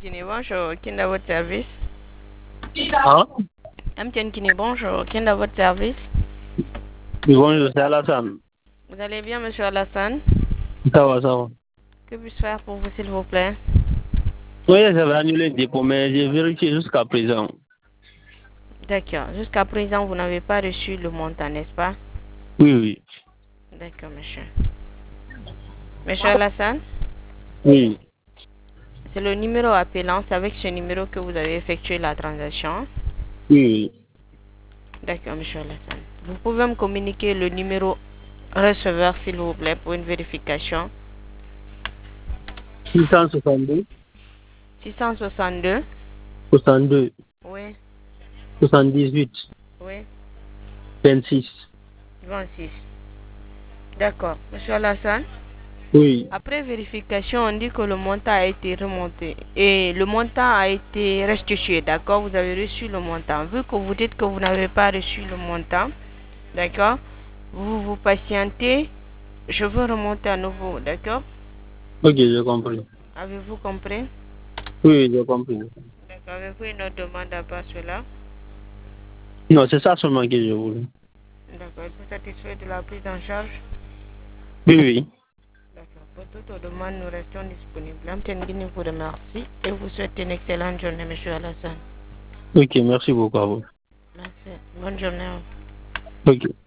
Kine, bonjour. Qui est à votre service? Hein? Amtian Kine, bonjour. Qui est à votre service? Oui, bonjour, c'est Alassane. Vous allez bien, monsieur Alassane? Ça va, ça va. Que puis-je faire pour vous, s'il vous plaît? Oui, j'avais annulé le dépôt, mais j'ai vérifié jusqu'à présent. D'accord. Jusqu'à présent, vous n'avez pas reçu le montant, n'est-ce pas? Oui, oui. D'accord, monsieur. Monsieur Alassane, Oui, c'est le numéro appelant. C'est avec ce numéro que vous avez effectué la transaction. oui, D'accord, monsieur Alassane. Vous pouvez me communiquer le numéro receveur, s'il vous plaît, pour une vérification. oui. 662, 662. 62, Oui, 78, oui, 26. 26. D'accord. Monsieur Alassane, Oui. après vérification, on dit que le montant a été remonté et le montant a été restitué. D'accord? Vous avez reçu le montant. Vu que vous dites que vous n'avez pas reçu le montant, d'accord? Vous patientez. Je veux remonter à nouveau. D'accord? Ok, j'ai compris. Avez-vous compris? Oui, j'ai compris. D'accord. Avez-vous une autre demande à part cela? Non, c'est ça seulement que je voulais. D'accord. Êtes-vous satisfait de la prise en charge? Oui, oui. D'accord. Pour toute demande, nous restons disponibles. Amtengini vous remercie et vous souhaite une excellente journée, monsieur Alassane. Ok, merci beaucoup à vous. Merci. Bonne journée. Ok.